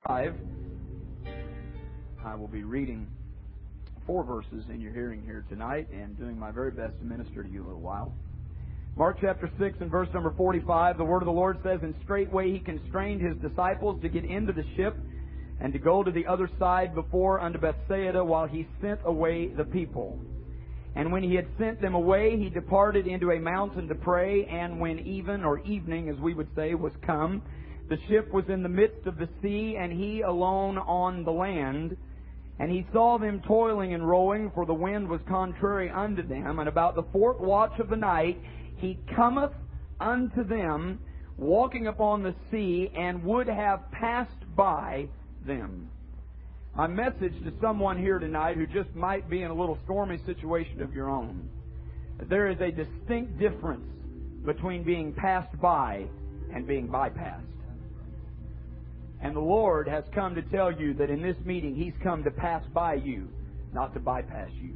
5. I will be reading 4 verses in your hearing here tonight and doing my very best to minister to you a little while. Mark chapter 6 and verse number 45, the word of the Lord says, "And straightway he constrained his disciples to get into the ship and to go to the other side before unto Bethsaida, while he sent away the people. And when he had sent them away, he departed into a mountain to pray. And when even, or evening as we would say, was come, the ship was in the midst of the sea, and he alone on the land. And he saw them toiling and rowing, for the wind was contrary unto them. And about the 4th watch of the night he cometh unto them, walking upon the sea, and would have passed by them." My message to someone here tonight who just might be in a little stormy situation of your own, that there is a distinct difference between being passed by and being bypassed. And the Lord has come to tell you that in this meeting He's come to pass by you, not to bypass you.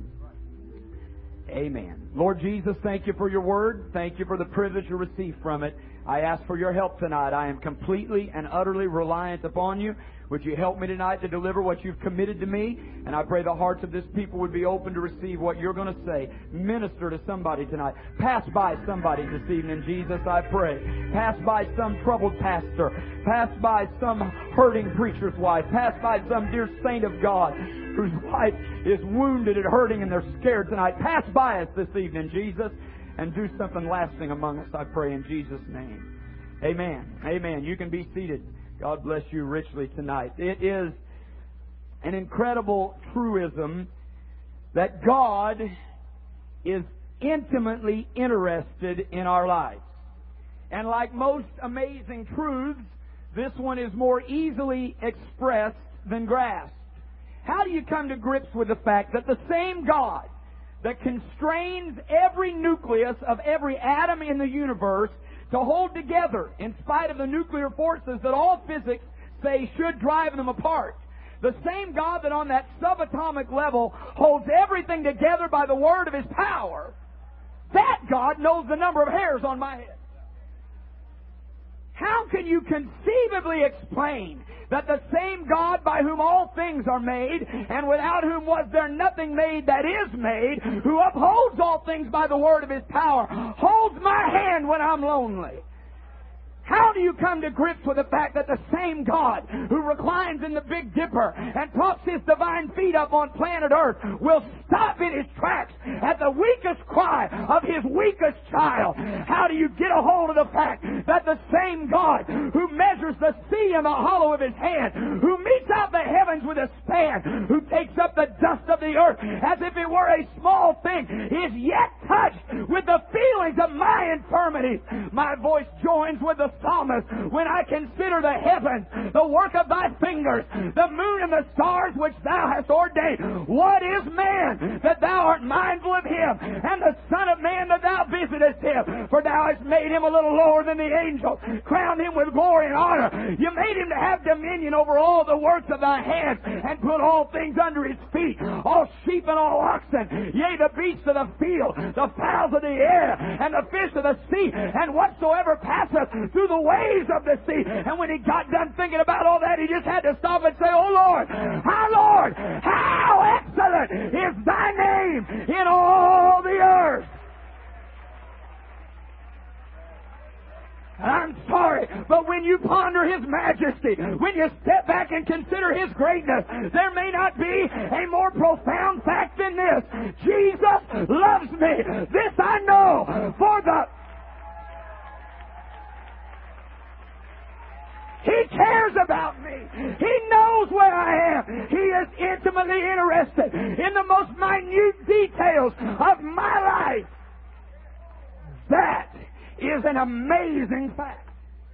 Amen. Lord Jesus, thank you for your word. Thank you for the privilege to receive from it. I ask for your help tonight. I am completely and utterly reliant upon you. Would you help me tonight to deliver what you've committed to me? And I pray the hearts of this people would be open to receive what you're going to say. Minister to somebody tonight. Pass by somebody this evening, Jesus, I pray. Pass by some troubled pastor. Pass by some hurting preacher's wife. Pass by some dear saint of God whose wife is wounded and hurting and they're scared tonight. Pass by us this evening, Jesus, and do something lasting among us, I pray in Jesus' name. Amen. Amen. You can be seated. God bless you richly tonight. It is an incredible truism that God is intimately interested in our lives. And like most amazing truths, this one is more easily expressed than grasped. How do you come to grips with the fact that the same God that constrains every nucleus of every atom in the universe to hold together in spite of the nuclear forces that all physics say should drive them apart, the same God that on that subatomic level holds everything together by the word of His power, that God knows the number of hairs on my head. How can you conceivably explain that the same God by whom all things are made, and without whom was there nothing made that is made, who upholds all things by the word of His power, holds my hand when I'm lonely? How do you come to grips with the fact that the same God who reclines in the Big Dipper and props His divine feet up on planet Earth will stop in His tracks at the weakest cry of His weakest child? How do you get a hold of the fact that the same God who measures the sea in the hollow of His hand, who meets out the heavens with a span, who takes up the dust of the earth as if it were a small thing, is yet touched with the feelings of my infirmities? My voice joins with the psalmist when I consider the heavens, the work of thy fingers, the moon and the stars which thou hast ordained. What is man that thou art mindful of him, and the son of man that thou visitest him? For thou hast made him a little lower than the angels, crowned him with glory and honor. You made him to have dominion over all the works of thy hands, and put all things under his feet, all sheep and all oxen, yea, the beasts of the field, the fowls of the air, and the fish of the sea, and whatsoever passeth through the waves of the sea. And when he got done thinking about all that, he just had to stop and say, "Oh Lord, how excellent is thy name in all the earth." I'm sorry, but when you ponder His majesty, when you step back and consider His greatness, there may not be a more profound fact than this: Jesus loves me. This I know, for He cares about me. He knows where I am. He is intimately interested in the most minute details of my life. That is an amazing fact.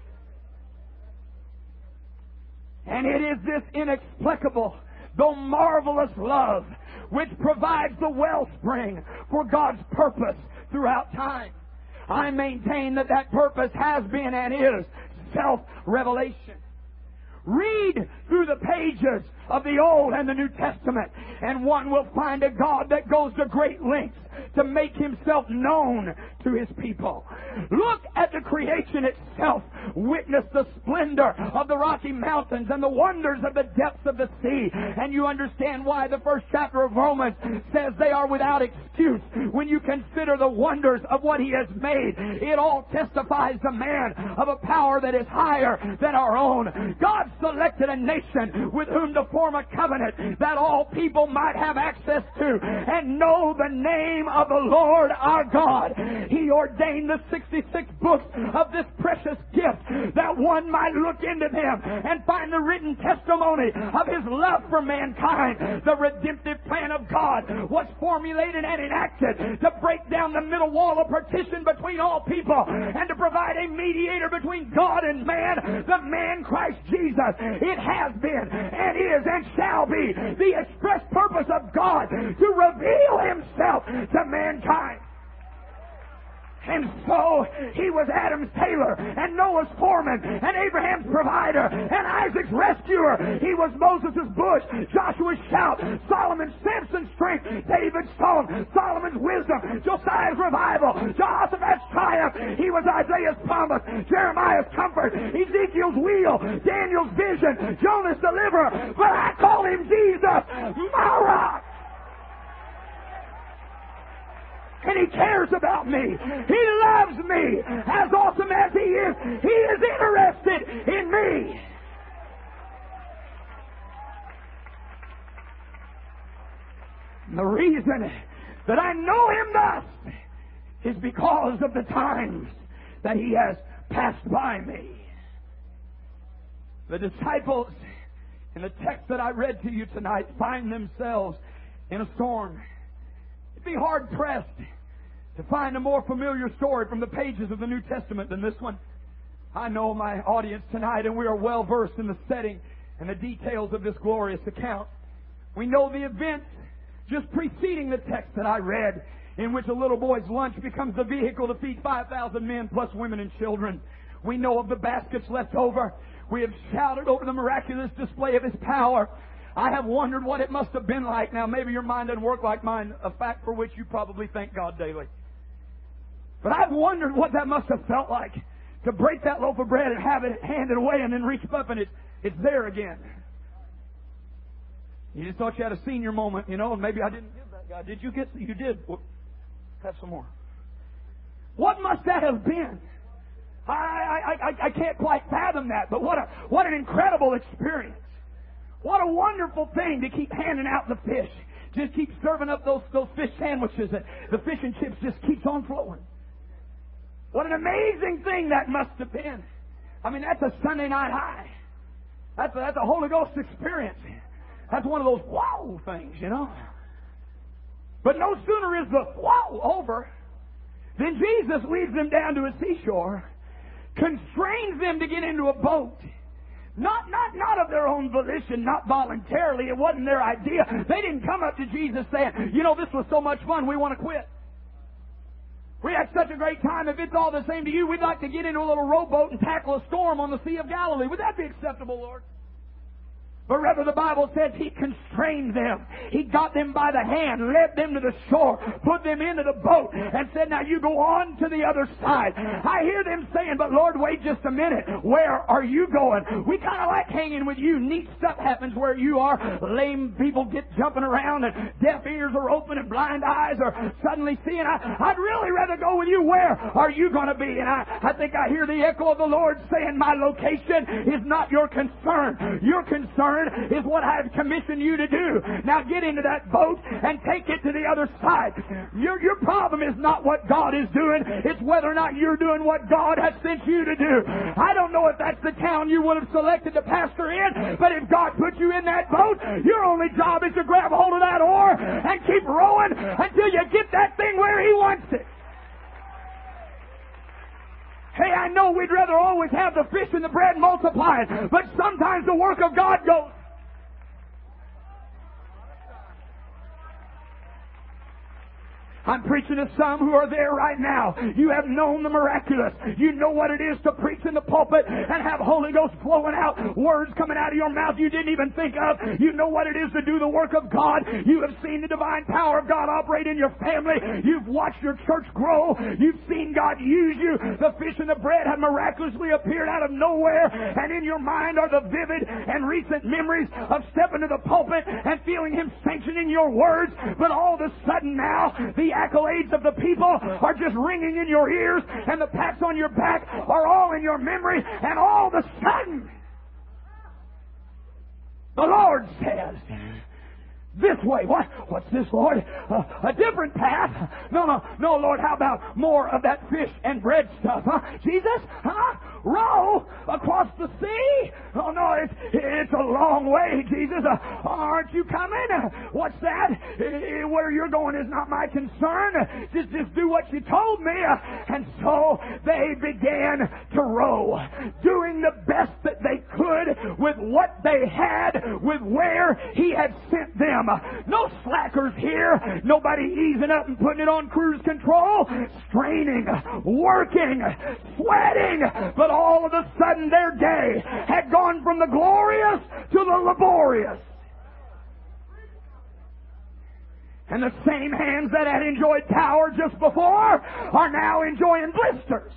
And it is this inexplicable, though marvelous love which provides the wellspring for God's purpose throughout time. I maintain that that purpose has been and is self-revelation. Read through the pages of the Old and the New Testament, and one will find a God that goes to great lengths to make Himself known to His people. Look at the creation itself. Witness the splendor of the Rocky Mountains and the wonders of the depths of the sea. And you understand why the first chapter of Romans says they are without excuse. When you consider the wonders of what He has made, it all testifies to man of a power that is higher than our own. God selected a nation with whom to form a covenant that all people might have access to and know the name of the Lord our God. He ordained the 66 books of this precious gift that one might look into them and find the written testimony of His love for mankind. The redemptive plan of God was formulated and enacted to break down the middle wall of partition between all people and to provide a mediator between God and man, the man Christ Jesus. It has been and is and shall be the express purpose of God to reveal Himself to mankind. And so He was Adam's tailor and Noah's foreman and Abraham's provider and Isaac's rescuer. He was Moses' bush, Joshua's shout, Solomon's Samson's strength, David's song, Solomon's wisdom, Josiah's revival, Jehoshaphat's triumph. He was Isaiah's promise, Jeremiah's comfort, Ezekiel's wheel, Daniel's vision, Jonah's deliverer. But I call Him Jesus, my rock. And He cares about me. He loves me. As awesome as He is interested in me. And the reason that I know Him thus is because of the times that He has passed by me. The disciples in the text that I read to you tonight find themselves in a storm. It'd be hard-pressed to find a more familiar story from the pages of the New Testament than this one. I know my audience tonight, and we are well versed in the setting and the details of this glorious account. We know the events just preceding the text that I read, in which a little boy's lunch becomes the vehicle to feed 5,000 men plus women and children. We know of the baskets left over. We have shouted over the miraculous display of His power. I have wondered what it must have been like. Now, maybe your mind doesn't work like mine, a fact for which you probably thank God daily. But I've wondered what that must have felt like to break that loaf of bread and have it handed away and then reach up and it's there again. You just thought you had a senior moment, you know, and maybe I didn't give that guy. Did you get? You did. Well, have some more. What must that have been? I can't quite fathom that, but what an incredible experience. What a wonderful thing to keep handing out the fish. Just keep serving up those fish sandwiches and the fish and chips just keeps on flowing. What an amazing thing that must have been. I mean, that's a Sunday night high. That's a Holy Ghost experience. That's one of those wow things, you know. But no sooner is the wow over than Jesus leads them down to a seashore, constrains them to get into a boat. Not of their own volition, not voluntarily. It wasn't their idea. They didn't come up to Jesus saying, you know, this was so much fun, we want to quit. We had such a great time. If it's all the same to you, we'd like to get into a little rowboat and tackle a storm on the Sea of Galilee. Would that be acceptable, Lord? But rather the Bible says He constrained them. He got them by the hand, led them to the shore, put them into the boat, and said, now you go on to the other side. I hear them saying, but Lord, wait just a minute. Where are you going? We kind of like hanging with you. Neat stuff happens where you are. Lame people get jumping around, and deaf ears are open, and blind eyes are suddenly seeing. I'd really rather go with you. Where are you going to be? And I think I hear the echo of the Lord saying, my location is not your concern. Your concern is what I have commissioned you to do. Now get into that boat and take it to the other side. Your problem is not what God is doing. It's whether or not you're doing what God has sent you to do. I don't know if that's the town you would have selected to pastor in, but if God put you in that boat, your only job is to grab hold of that oar and keep rowing until you get that thing where He wants it. Hey, I know we'd rather always have the fish and the bread multiplying, but sometimes the work of God goes. I'm preaching to some who are there right now. You have known the miraculous. You know what it is to preach in the pulpit and have Holy Ghost flowing out, words coming out of your mouth you didn't even think of. You know what it is to do the work of God. You have seen the divine power of God operate in your family. You've watched your church grow. You've seen God use you. The fish and the bread have miraculously appeared out of nowhere, and in your mind are the vivid and recent memories of stepping to the pulpit and feeling Him sanctioning your words. But all of a sudden now, the accolades of the people are just ringing in your ears, and the pats on your back are all in your memory, and all of a sudden the Lord says, this way. What's this, Lord? A different path? No, Lord, how about more of that fish and bread stuff, huh? Jesus? Huh? Row across the sea? Oh, no, it's a long way, Jesus. Aren't you coming? What's that? Where you're going is not my concern. Just do what you told me. And so they began to row, doing the best that they could with what they had, with where He had sent them. No slackers here. Nobody easing up and putting it on cruise control. Straining, working, sweating. But all of a sudden their day had gone from the glorious to the laborious. And the same hands that had enjoyed power just before are now enjoying blisters.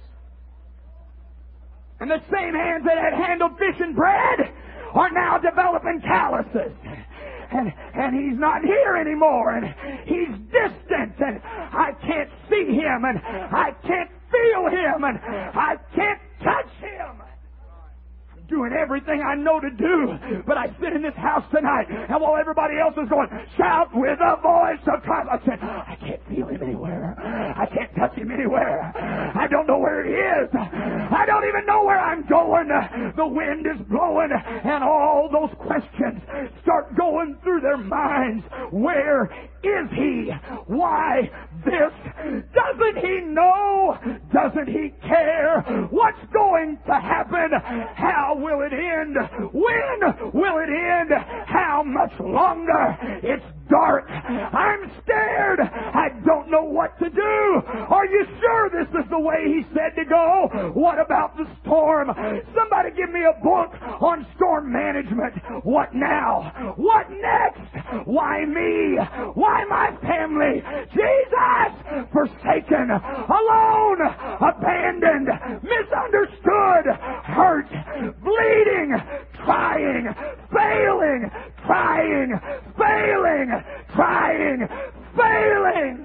And the same hands that had handled fish and bread are now developing calluses. And He's not here anymore, and He's distant, and I can't see Him, and I can't feel Him, and I can't touch Him. I'm doing everything I know to do, but I sit in this house tonight, and while everybody else is going, shout with a voice of triumph, I said, I can't feel Him anywhere. I can't touch Him anywhere. I don't know where He is. I don't even know where I'm going. The wind is blowing, and all those questions start going through their minds. Where is He? Why this? Doesn't He know? Doesn't He care? What's going to happen? How will it end? When will it end? How much longer? It's dark. I'm scared. I don't know what to do. Are you sure this is the way He said to go? What about the storm? Somebody give me a book on storm management. What now? What next? Why me? Why my family? Jesus! Forsaken, alone, abandoned, misunderstood, hurt, bleeding, trying, failing, trying, failing, trying, failing.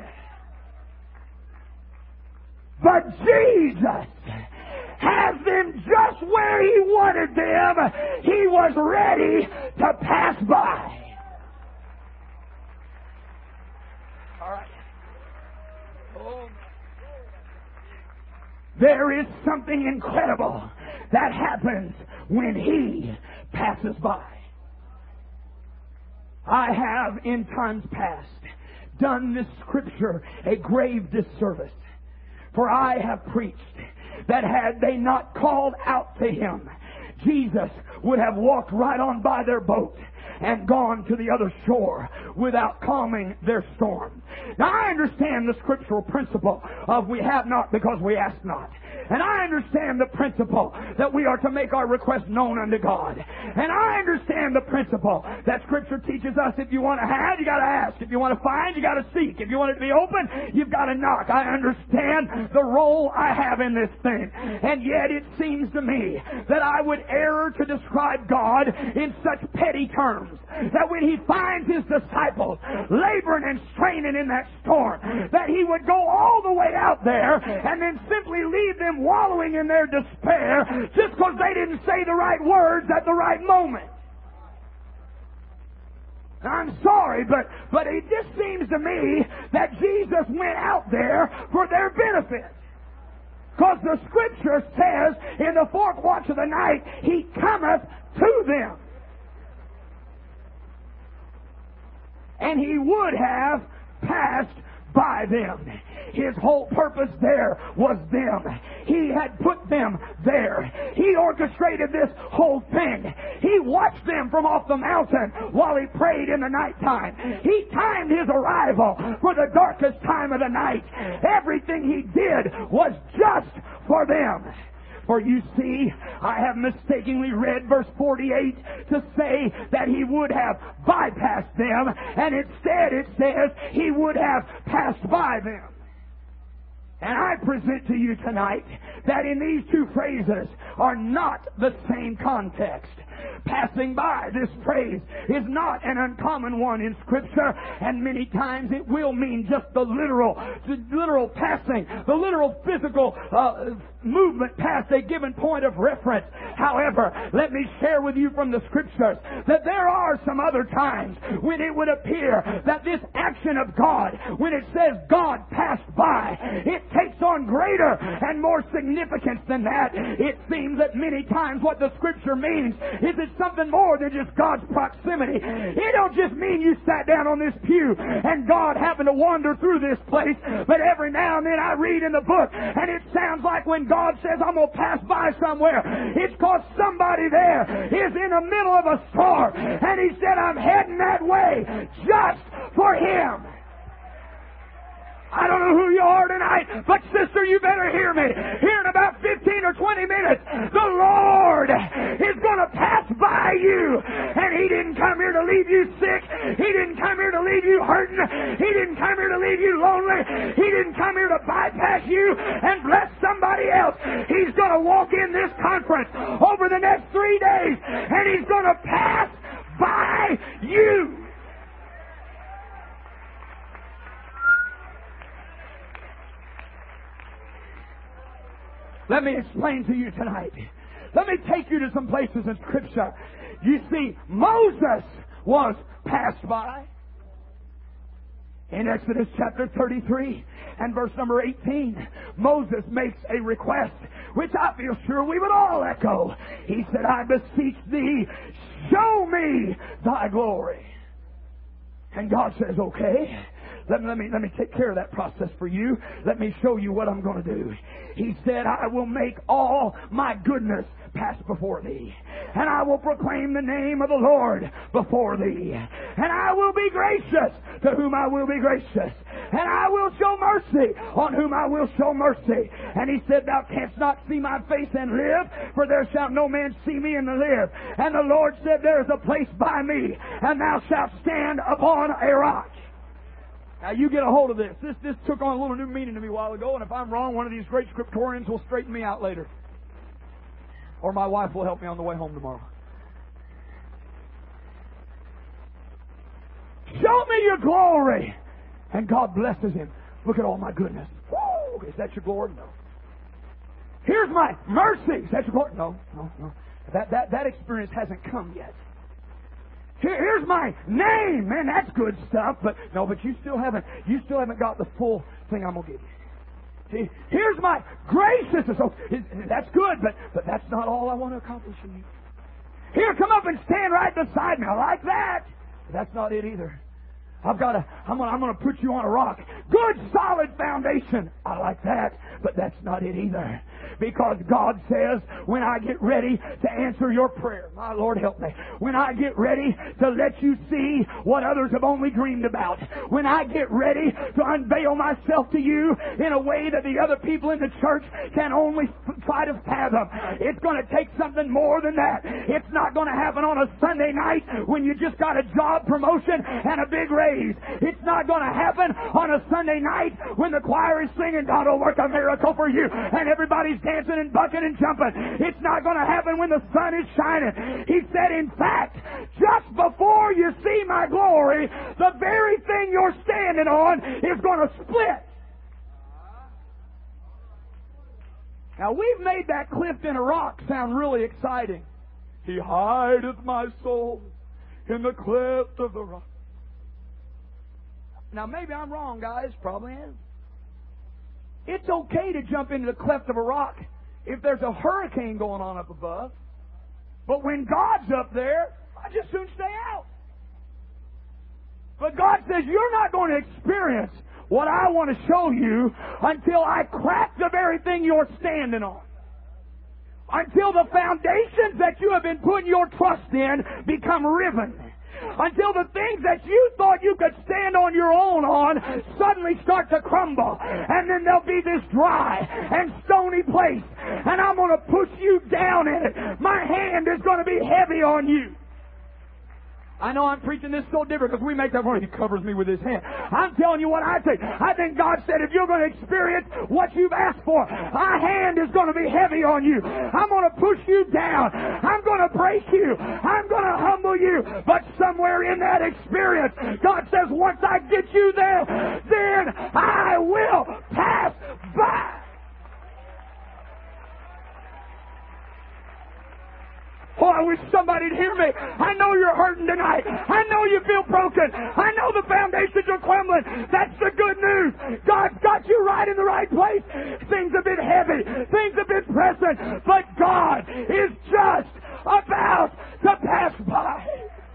But Jesus has them just where He wanted them. He was ready to pass by. All right. Oh. There is something incredible that happens when He passes by. I have in times past done this Scripture a grave disservice, for I have preached that had they not called out to Him, Jesus would have walked right on by their boat and gone to the other shore without calming their storm. Now I understand the scriptural principle of we have not because we ask not. And I understand the principle that we are to make our request known unto God. And I understand the principle that Scripture teaches us if you want to have, you got to ask. If you want to find, you got to seek. If you want it to be open, you've got to knock. I understand the role I have in this thing. And yet it seems to me that I would err to describe God in such petty terms that when He finds His disciples laboring and straining in that storm, that He would go all the way out there and then simply leave them wallowing in their despair just because they didn't say the right words at the right moment. I'm sorry, but it just seems to me that Jesus went out there for their benefit. Because the Scripture says in the fourth watch of the night, He cometh to them. And He would have passed by them. His whole purpose there was them. He had put them there. He orchestrated this whole thing. He watched them from off the mountain while He prayed in the nighttime. He timed His arrival for the darkest time of the night. Everything He did was just for them. For you see, I have mistakenly read verse 48 to say that He would have bypassed them, and instead it says He would have passed by them. And I present to you tonight that in these two phrases are not the same context. Passing by, this phrase is not an uncommon one in Scripture, and many times it will mean just the literal passing, the literal physical movement past a given point of reference. However, let me share with you from the Scriptures that there are some other times when it would appear that this action of God, when it says God passed by, it takes on greater and more significance than that. It seems that many times what the Scripture means is it's something more than just God's proximity. It don't just mean you sat down on this pew and God happened to wander through this place, but every now and then I read in the book and it sounds like when God says I'm going to pass by somewhere, it's because somebody there is in the middle of a storm and He said I'm heading that way just for Him. I don't know who you are tonight, but sister, you better hear me. Here in about 15 or 20 minutes, the Lord is going to pass by you. And He didn't come here to leave you sick. He didn't come here to leave you hurting. He didn't come here to leave you lonely. He didn't come here to bypass you and bless somebody else. He's going to walk in this conference over the next 3 days, and He's going to pass by you. Let me explain to you tonight. Let me take you to some places in Scripture. You see, Moses was passed by. In Exodus chapter 33 and verse number 18, Moses makes a request, which I feel sure we would all echo. He said, I beseech thee, show me thy glory. And God says, okay. Let me take care of that process for you. Let me show you what I'm going to do. He said, I will make all my goodness pass before thee. And I will proclaim the name of the Lord before thee. And I will be gracious to whom I will be gracious. And I will show mercy on whom I will show mercy. And He said, thou canst not see my face and live, for there shall no man see me and live. And the Lord said, there is a place by me, and thou shalt stand upon a rock. Now you get a hold of this. This took on a little new meaning to me a while ago, and if I'm wrong, one of these great scriptorians will straighten me out later. Or my wife will help me on the way home tomorrow. Show me your glory. And God blesses him. Look at all my goodness. Woo! Is that your glory? No. Here's my mercy. Is that your glory? No. That experience hasn't come yet. Here's my name, man. That's good stuff. But you still haven't got the full thing I'm gonna give you. See, here's my graciousness. So that's good, but that's not all I want to accomplish in you. Here, come up and stand right beside me. I like that. But that's not it either. I'm gonna put you on a rock. Good, solid foundation. I like that, but that's not it either. Because God says, when I get ready to answer your prayer, my Lord help me, when I get ready to let you see what others have only dreamed about, when I get ready to unveil myself to you in a way that the other people in the church can only try to fathom, it's going to take something more than that. It's not going to happen on a Sunday night when you just got a job promotion and a big raise. It's not going to happen on a Sunday night when the choir is singing, God will work a miracle for you, and everybody's dancing and bucking and jumping. It's not going to happen when the sun is shining. He said, in fact, just before you see my glory, the very thing you're standing on is going to split. Now, we've made that cliff in a rock sound really exciting. He hideth my soul in the cleft of the rock. Now, maybe I'm wrong, guys. Probably am. It's okay to jump into the cleft of a rock if there's a hurricane going on up above. But when God's up there, I just soon stay out. But God says, you're not going to experience what I want to show you until I crack the very thing you're standing on. Until the foundations that you have been putting your trust in become riven. Until the things that you thought you could stand on your own on suddenly start to crumble. And then there'll be this dry and stony place. And I'm going to push you down in it. My hand is going to be heavy on you. I know I'm preaching this so different because we make that word. He covers me with His hand. I'm telling you what I think. I think God said if you're going to experience what you've asked for, my hand is going to be heavy on you. I'm going to push you down. I'm going to break you. I'm going to humble you. But somewhere in that experience, God says once I get you there, then I will pass by. Oh, I wish somebody'd hear me. I know you're hurting tonight. I know you feel broken. I know the foundations are crumbling. That's the good news. God's got you right in the right place. Things have been heavy. Things have been pressing. But God is just about to pass by.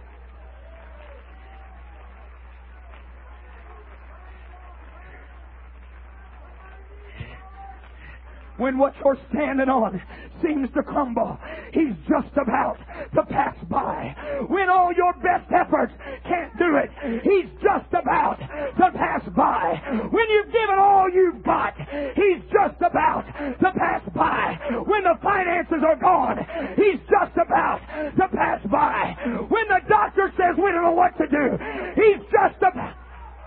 When what you're standing on seems to crumble, He's just about to pass by. When all your best efforts can't do it, He's just about to pass by. When you've given all you've got, He's just about to pass by. When the finances are gone, He's just about to pass by. When the doctor says we don't know what to do, He's just about.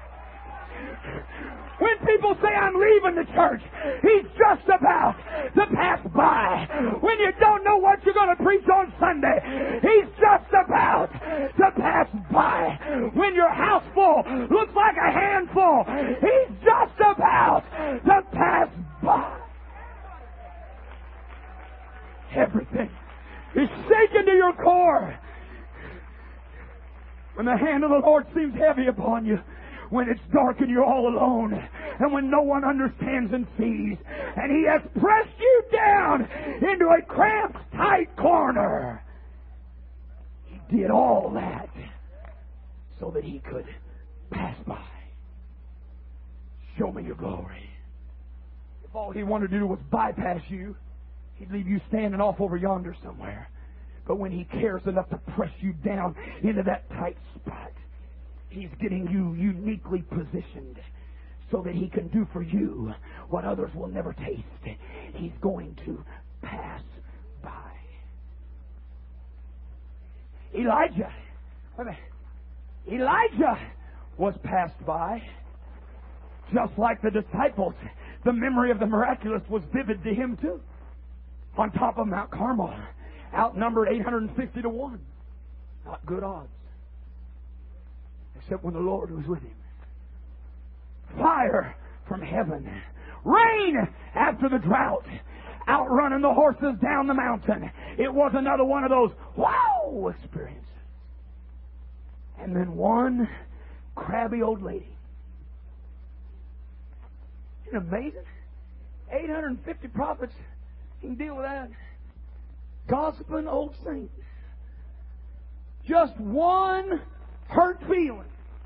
When people say I'm leaving the church, He's just about to pass by. When you don't know what you're going to preach on Sunday, He's just about to pass by. When your house full looks like a handful, He's just about to pass by. Everything is shaken to your core. When the hand of the Lord seems heavy upon you, when it's dark and you're all alone, and when no one understands and sees, and He has pressed you down into a cramped, tight corner. He did all that so that He could pass by. Show me your glory. If all He wanted to do was bypass you, He'd leave you standing off over yonder somewhere. But when He cares enough to press you down into that tight spot, He's getting you uniquely positioned so that He can do for you what others will never taste. He's going to pass by. Elijah was passed by. Just like the disciples, the memory of the miraculous was vivid to him too. On top of Mount Carmel, outnumbered 850 to 1. Not good odds. Except when the Lord was with him. Fire from heaven. Rain after the drought. Outrunning the horses down the mountain. It was another one of those wow experiences. And then one crabby old lady. Isn't it amazing? 850 prophets. You can deal with that. Gossiping old saint. Just one hurt feeling.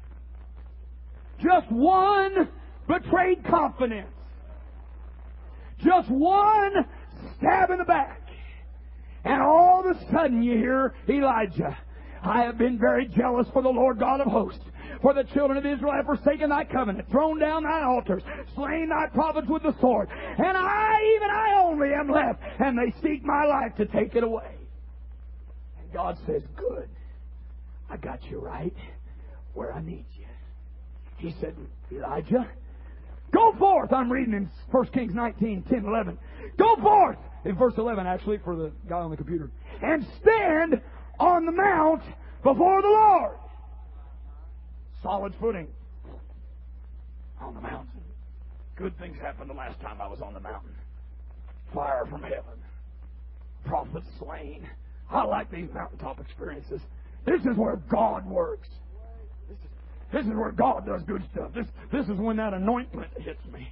Just one betrayed confidence. Just one stab in the back. And all of a sudden you hear Elijah, I have been very jealous for the Lord God of hosts. For the children of Israel have forsaken thy covenant, thrown down thy altars, slain thy prophets with the sword. And even I only am left, and they seek my life to take it away. And God says, good. I got you right where I need you. He said, Elijah, go forth. I'm reading in 1 Kings 19, 10, 11. Go forth, in verse 11 actually, for the guy on the computer, and stand on the mount before the Lord. Solid footing on the mountain. Good things happened the last time I was on the mountain. Fire from heaven. Prophets slain. I like these mountaintop experiences. This is where God works. This is where God does good stuff. This is when that anointment hits me.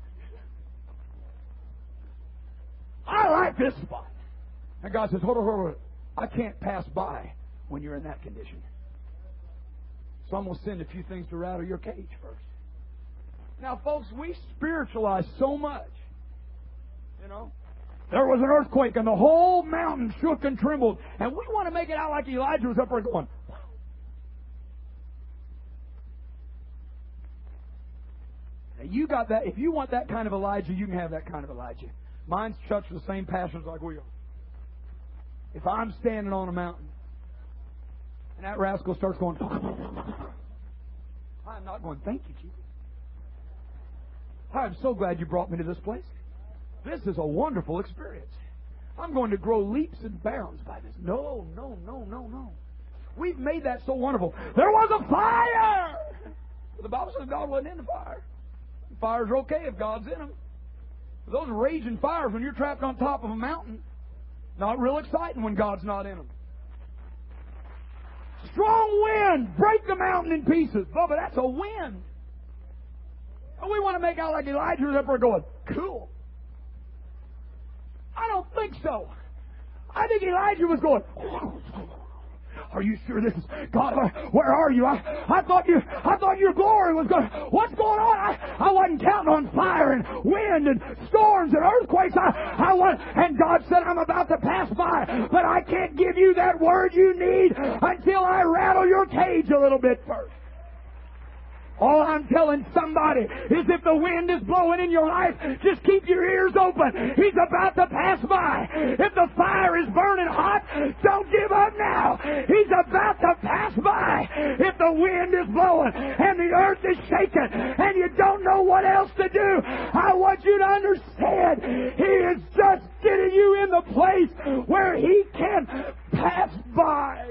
I like this spot. And God says, hold on. I can't pass by when you're in that condition. So I'm going to send a few things to rattle your cage first. Now, folks, we spiritualize so much. You know, there was an earthquake and the whole mountain shook and trembled. And we want to make it out like Elijah was up there going, wow. Now, you got that. If you want that kind of Elijah, you can have that kind of Elijah. Mine's touched the same passions like we are. If I'm standing on a mountain and that rascal starts going, I'm not going, thank you, Jesus. I'm so glad you brought me to this place. This is a wonderful experience. I'm going to grow leaps and bounds by this. No. We've made that so wonderful. There was a fire! But the Bible says God wasn't in the fire. The fires are okay if God's in them. Those raging fires when you're trapped on top of a mountain, not real exciting when God's not in them. Strong wind, break the mountain in pieces. Bubba, that's a wind. And we want to make out like Elijah was up there going, cool. I don't think so. I think Elijah was going, are you sure this is God? Where are you? I thought your glory was going. What's going on? I wasn't counting on fire and wind and storms and earthquakes. And God said, I'm about to pass by, but I can't give you that word you need until I rattle your cage a little bit first. All I'm telling somebody is if the wind is blowing in your life, just keep your ears open. He's about to pass by. If the fire is burning hot, don't give up now. He's about to pass by. If the wind is blowing and the earth is shaking and you don't know what else to do, I want you to understand He is just getting you in the place where He can pass by.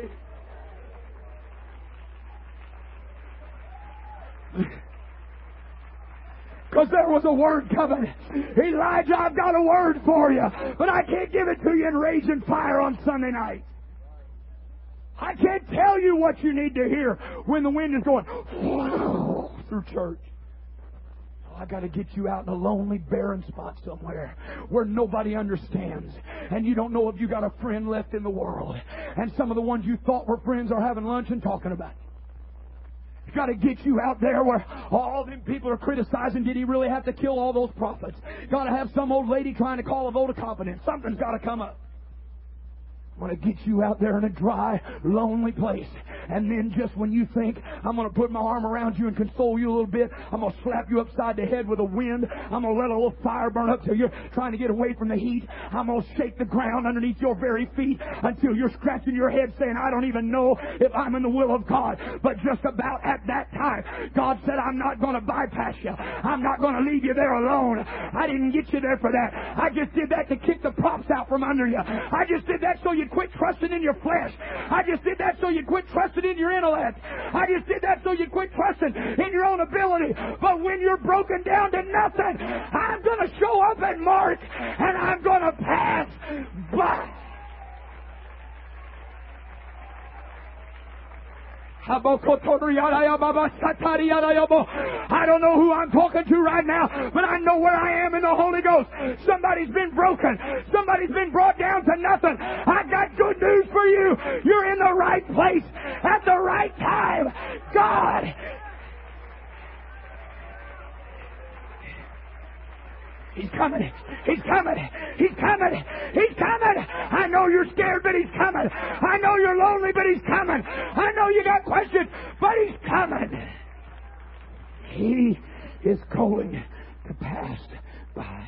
Because there was a word coming. Elijah, I've got a word for you, but I can't give it to you in raging fire on Sunday night. I can't tell you what you need to hear when the wind is going through church. I got to get you out in a lonely, barren spot somewhere where nobody understands. And you don't know if you got a friend left in the world. And some of the ones you thought were friends are having lunch and talking about it. It's got to get you out there where all them people are criticizing. Did he really have to kill all those prophets? Got to have some old lady trying to call a vote of confidence. Something's got to come up. I want to get you out there in a dry, lonely place. And then just when you think, I'm going to put my arm around you and console you a little bit, I'm going to slap you upside the head with a wind. I'm going to let a little fire burn up till you're trying to get away from the heat. I'm going to shake the ground underneath your very feet until you're scratching your head saying, I don't even know if I'm in the will of God. But just about at that time, God said, I'm not going to bypass you. I'm not going to leave you there alone. I didn't get you there for that. I just did that to kick the props out from under you. I just did that so you'd quit trusting in your flesh. I just did that so you'd quit trusting in your intellect. I just did that so you'd quit trusting in your own ability. But when you're broken down to nothing, I'm going to show up at Mark and I'm going to pass by. I don't know who I'm talking to right now, but I know where I am in the Holy Ghost. Somebody's been broken. Somebody's been brought down to nothing. I got good news for you. You're in the right place at the right time. God. He's coming. He's coming. He's coming. He's coming. I know you're scared, but He's coming. I know you're lonely, but He's coming. I know you got questions, but He's coming. He is going to pass by.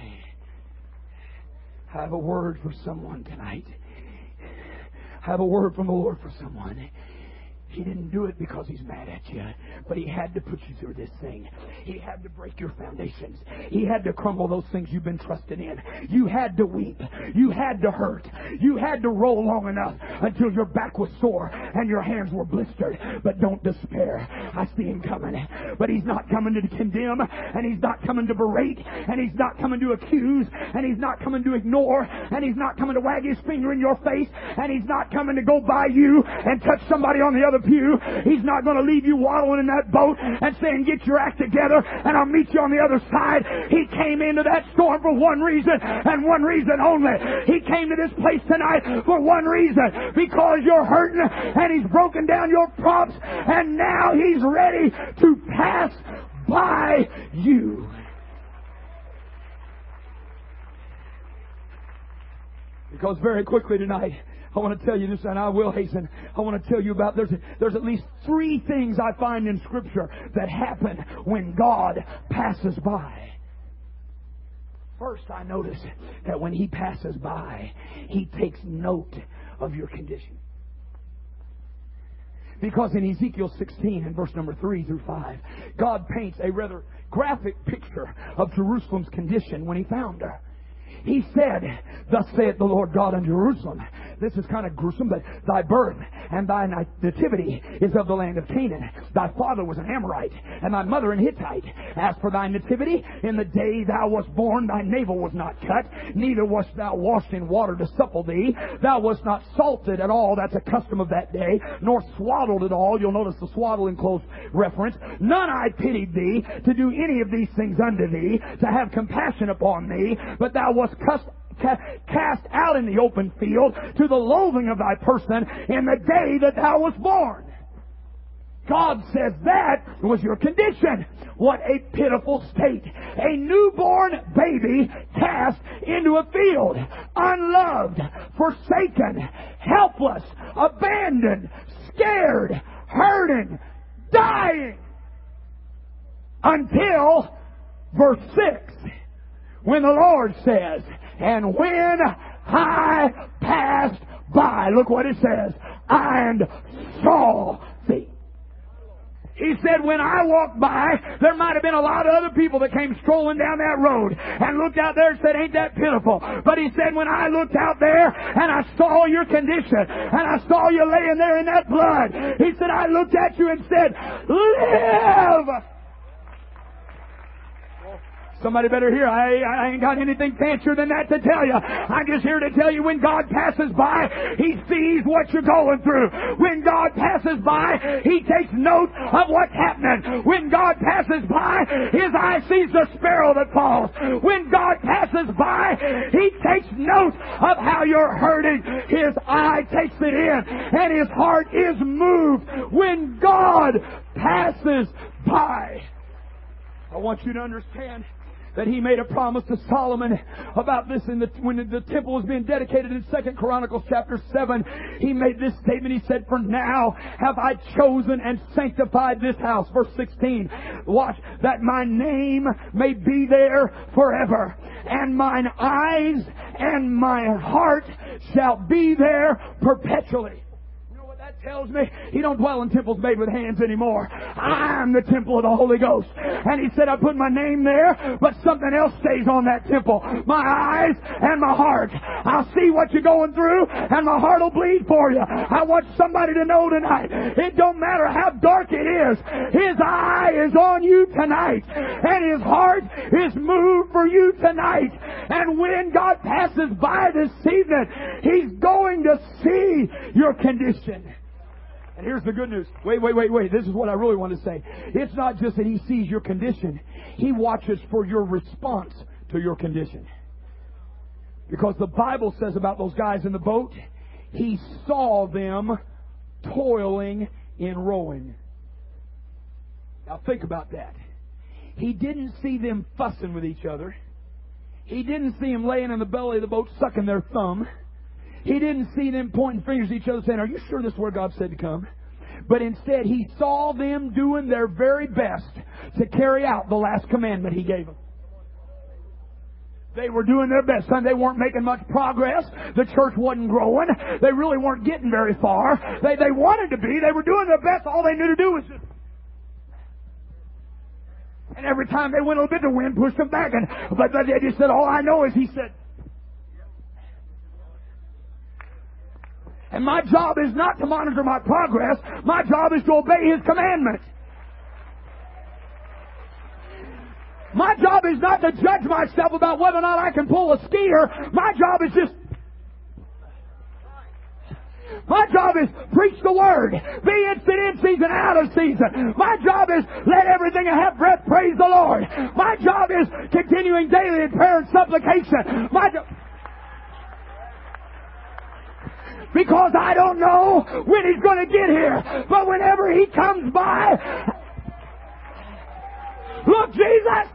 I have a word for someone tonight. I have a word from the Lord for someone. He didn't do it because He's mad at you, but He had to put you through this thing. He had to break your foundations. He had to crumble those things you've been trusting in. You had to weep. You had to hurt. You had to roll long enough until your back was sore and your hands were blistered. But don't despair. I see Him coming. But He's not coming to condemn, and He's not coming to berate, and He's not coming to accuse, and He's not coming to ignore, and He's not coming to wag His finger in your face, and He's not coming to go by you and touch somebody on the other pew. He's not going to leave you waddling in that boat and saying, get your act together and I'll meet you on the other side. He came into that storm for one reason and one reason only. He came to this place tonight for one reason, because you're hurting and He's broken down your props and now He's ready to pass by you. Because very quickly tonight, I want to tell you this, and I will hasten. I want to tell you about, there's at least 3 things I find in Scripture that happen when God passes by. First, I notice that when He passes by, He takes note of your condition. Because in Ezekiel 16 and verse number 3 through 5, God paints a rather graphic picture of Jerusalem's condition when He found her. He said, "Thus saith the Lord God unto Jerusalem." This is kind of gruesome, but thy birth and thy nativity is of the land of Canaan. Thy father was an Amorite, and thy mother an Hittite. As for thy nativity, in the day thou wast born, thy navel was not cut, neither wast thou washed in water to supple thee. Thou wast not salted at all, that's a custom of that day, nor swaddled at all. You'll notice the swaddle in close reference. None I pitied thee to do any of these things unto thee, to have compassion upon thee, but thou wast cast out in the open field to the loathing of thy person in the day that thou wast born. God says that was your condition. What a pitiful state. A newborn baby cast into a field, unloved, forsaken, helpless, abandoned, scared, hurting, dying. Until verse 6, when the Lord says, "And when I passed by," look what it says, "and saw thee." He said, when I walked by, there might have been a lot of other people that came strolling down that road and looked out there and said, "Ain't that pitiful?" But He said, when I looked out there and I saw your condition and I saw you laying there in that blood, He said, I looked at you and said, "Live!" Somebody better hear. I ain't got anything fancier than that to tell you. I'm just here to tell you, when God passes by, He sees what you're going through. When God passes by, He takes note of what's happening. When God passes by, His eye sees the sparrow that falls. When God passes by, He takes note of how you're hurting. His eye takes it in, and His heart is moved when God passes by. I want you to understand that He made a promise to Solomon about this when the temple was being dedicated in 2 Chronicles chapter 7. He made this statement. He said, "For now have I chosen and sanctified this house." Verse 16. Watch. "That my name may be there forever, and mine eyes and my heart shall be there perpetually." That tells me He don't dwell in temples made with hands anymore. I'm the temple of the Holy Ghost. And He said, I put my name there, but something else stays on that temple. My eyes and my heart. I'll see what you're going through, and my heart will bleed for you. I want somebody to know tonight, it don't matter how dark it is, His eye is on you tonight, and His heart is moved for you tonight. And when God passes by this evening, He's going to see your condition. And here's the good news. Wait. This is what I really want to say. It's not just that He sees your condition. He watches for your response to your condition. Because the Bible says about those guys in the boat, He saw them toiling in rowing. Now think about that. He didn't see them fussing with each other. He didn't see them laying in the belly of the boat sucking their thumb. He didn't see them pointing fingers at each other saying, "Are you sure this is where God said to come?" But instead, He saw them doing their very best to carry out the last commandment He gave them. They were doing their best. Son, they weren't making much progress. The church wasn't growing. They really weren't getting very far. They wanted to be. They were doing their best. All they knew to do was just... And every time they went a little bit, the wind pushed them back. But they just said, all I know is He said... And my job is not to monitor my progress. My job is to obey His commandment. My job is not to judge myself about whether or not I can pull a skier. My job is just... My job is preach the Word. Be instant in season, out of season. My job is let everything that have breath praise the Lord. My job is continuing daily in prayer and supplication. Because I don't know when He's going to get here. But whenever He comes by, Look, Jesus!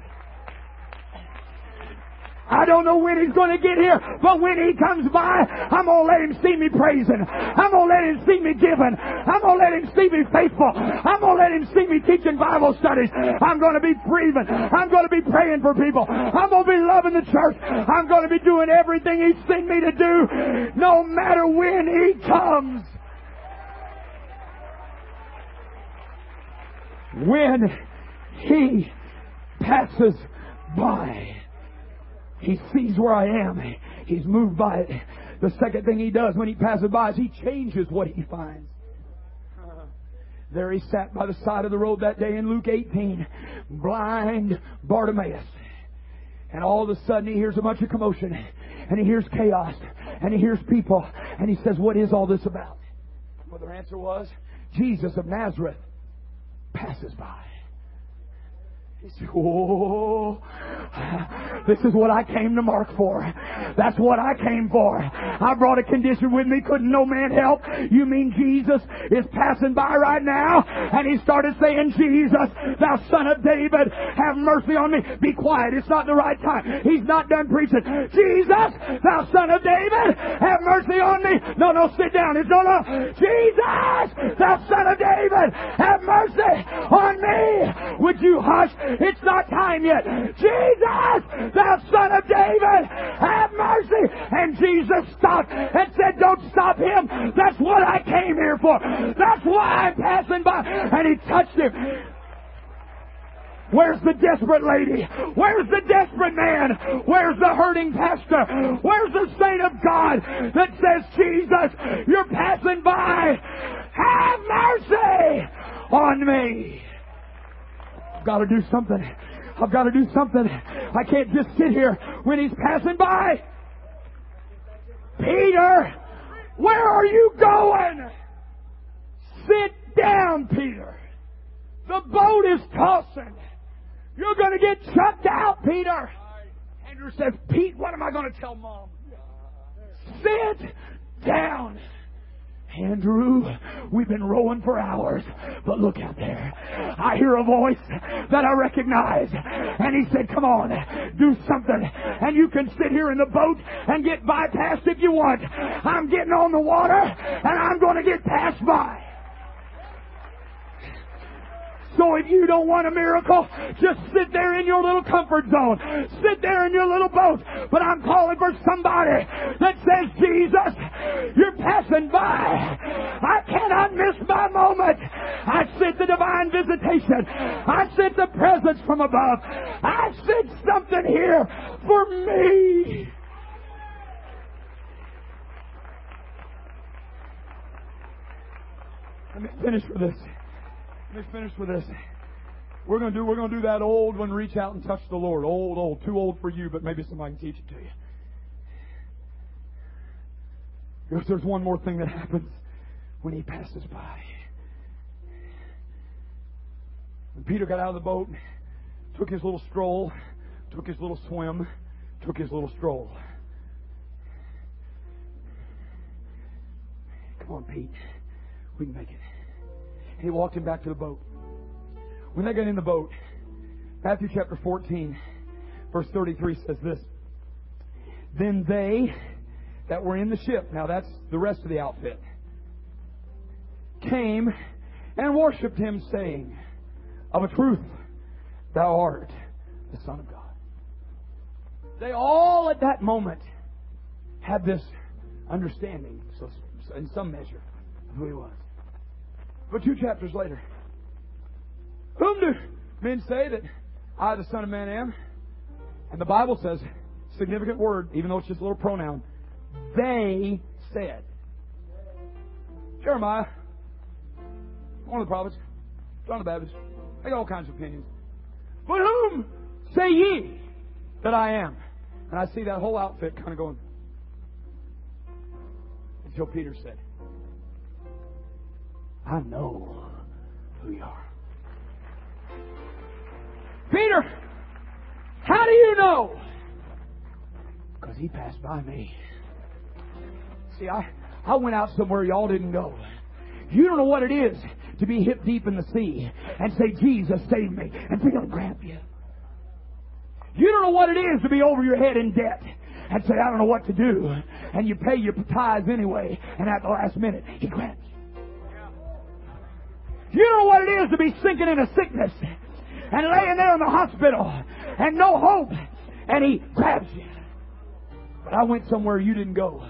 I don't know when He's going to get here, but when He comes by, I'm going to let Him see me praising. I'm going to let Him see me giving. I'm going to let Him see me faithful. I'm going to let Him see me teaching Bible studies. I'm going to be breathing. I'm going to be praying for people. I'm going to be loving the church. I'm going to be doing everything He's sent me to do, no matter when He comes. When He passes by, He sees where I am. He's moved by it. The second thing He does when He passes by is He changes what He finds. There He sat by the side of the road that day in Luke 18, blind Bartimaeus. And all of a sudden He hears a bunch of commotion. And He hears chaos. And He hears people. And He says, what is all this about? Well, their answer was, Jesus of Nazareth passes by. He said, oh, this is what I came to Mark for. That's what I came for. I brought a condition with me. Couldn't no man help. You mean Jesus is passing by right now? And he started saying, Jesus, thou son of David, have mercy on me. Be quiet. It's not the right time. He's not done preaching. Jesus, thou son of David, have mercy on me. No, sit down. It's no. Jesus, thou son of David, have mercy on me. Would you hush? It's not time yet. Jesus, thou son of David, have mercy. And Jesus stopped and said, don't stop him. That's what I came here for. That's why I'm passing by. And he touched him. Where's the desperate lady? Where's the desperate man? Where's the hurting pastor? Where's the saint of God that says, Jesus, you're passing by. Have mercy on me. I've got to do something. I've got to do something. I can't just sit here when he's passing by. Peter, where are you going? Sit down, Peter. The boat is tossing. You're going to get chucked out, Peter. Andrew says, Pete, what am I going to tell Mom? Sit down. Andrew, we've been rowing for hours, but look out there. I hear a voice that I recognize. And he said, come on, do something. And you can sit here in the boat and get bypassed if you want. I'm getting on the water and I'm going to get passed by. So if you don't want a miracle, just sit there in your little comfort zone. Sit there in your little boat. But I'm calling for somebody that says, Jesus, you're passing by. I cannot miss my moment. I sense the divine visitation. I sense the presence from above. I sense something here for me. Let me finish with this. Let me finish with this. We're going to do that old one, reach out and touch the Lord. Old, too old for you, but maybe somebody can teach it to you. Because there's one more thing that happens when he passes by. When Peter got out of the boat, took his little stroll, took his little swim, took his little stroll. Come on, Pete. We can make it. And he walked him back to the boat. When they got in the boat, Matthew chapter 14, verse 33 says this. Then they that were in the ship, now that's the rest of the outfit, came and worshipped him, saying, of a truth, thou art the Son of God. They all at that moment had this understanding, so in some measure, of who he was. But 2 chapters later, whom do men say that I, the Son of Man, am? And the Bible says, significant word, even though it's just a little pronoun, they said. Jeremiah, one of the prophets, John the Baptist, they got all kinds of opinions. But whom say ye that I am? And I see that whole outfit kind of going, until Peter said, I know who you are. Peter, how do you know? Because he passed by me. See, I went out somewhere y'all didn't go. You don't know what it is to be hip deep in the sea and say, Jesus, save me, and feel Him grab you. You don't know what it is to be over your head in debt and say, I don't know what to do. And you pay your tithes anyway, and at the last minute, He grabs you. You don't know what it is to be sinking in a sickness and laying there in the hospital and no hope, and He grabs you. But I went somewhere you didn't go.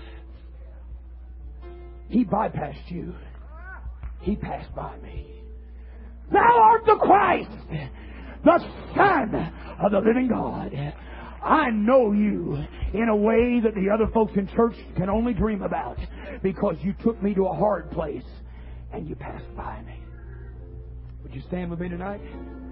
He bypassed you. He passed by me. Thou art the Christ, the Son of the living God. I know you in a way that the other folks in church can only dream about, because you took me to a hard place and you passed by me. Would you stand with me tonight?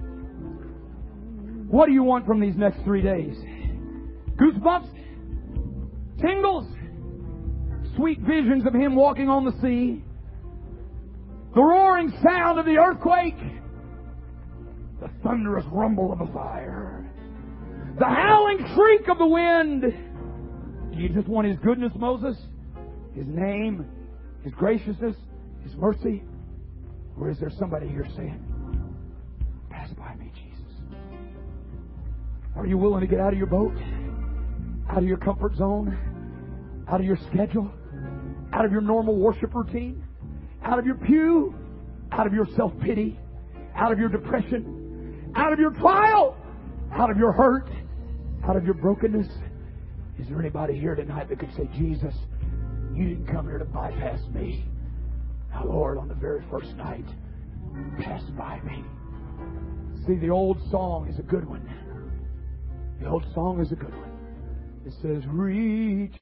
What do you want from these next 3 days? Goosebumps? Tingles? Sweet visions of Him walking on the sea? The roaring sound of the earthquake? The thunderous rumble of a fire? The howling shriek of the wind? Do you just want His goodness, Moses? His name? His graciousness? His mercy? Or is there somebody here saying, pass by me, Jesus? Are you willing to get out of your boat? Out of your comfort zone? Out of your schedule? Out of your normal worship routine? Out of your pew? Out of your self-pity? Out of your depression? Out of your trial? Out of your hurt? Out of your brokenness? Is there anybody here tonight that could say, Jesus, you didn't come here to bypass me. Now, Lord, on the very first night, pass by me. See, the old song is a good one. The old song is a good one. It says, reach